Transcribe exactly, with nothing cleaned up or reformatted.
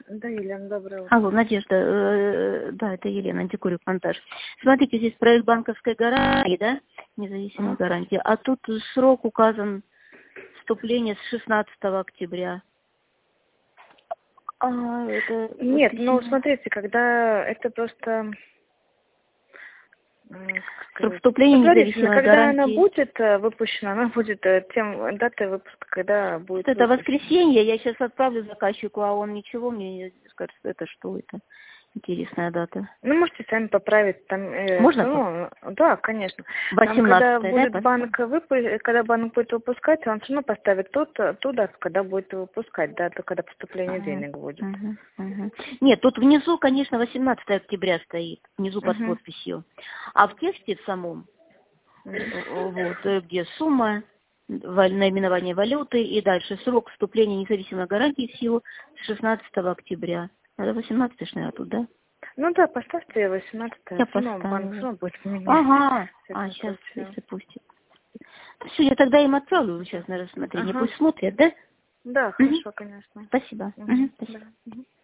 Да, Елена, доброе утро. Алло, Надежда, э, да, это Елена, антикурик монтаж. Смотрите, здесь проект банковской гарантии, да, независимой А? гарантии, а тут срок указан вступление с шестнадцатого октября. А, это Нет, ну воскресенье. смотрите, когда это просто... м, как Срок сказать, вступления предварительно, независимой когда она гарантии. будет э, выпущена, она будет э, тем датой выпуска, когда будет Это выпущена. воскресенье, я сейчас отправлю заказчику, а он ничего мне не скажет, это что это. Интересная дата. Ну, можете сами поправить там, э, Можно? ну, да, конечно. Там, когда восемнадцатое, да, будет поставь? банк выпу- когда банк будет выпускать, он все равно поставит тот, ту дату, когда будет выпускать, дату, когда поступление Ага, денег будет. ага, ага. Нет, тут внизу, конечно, восемнадцатое октября стоит, внизу под Угу. подписью. А в тексте в самом, Угу. э, вот, э, где сумма, ва- наименование валюты и дальше срок вступления независимой гарантии в силу с шестнадцатого октября. Надо восемнадцатое, наверное, тут, да? Ну да, поставьте восемнадцатое, Я все равно банк все поставила. равно будет поменять. Ага. В А, всяком сейчас, случае. если пустит. Все, я тогда им отправлю сейчас на рассмотрение. Ага. Пусть смотрят, да? Да, Мгм. хорошо, конечно. Спасибо. Угу. Мгм, спасибо. Да. Мгм.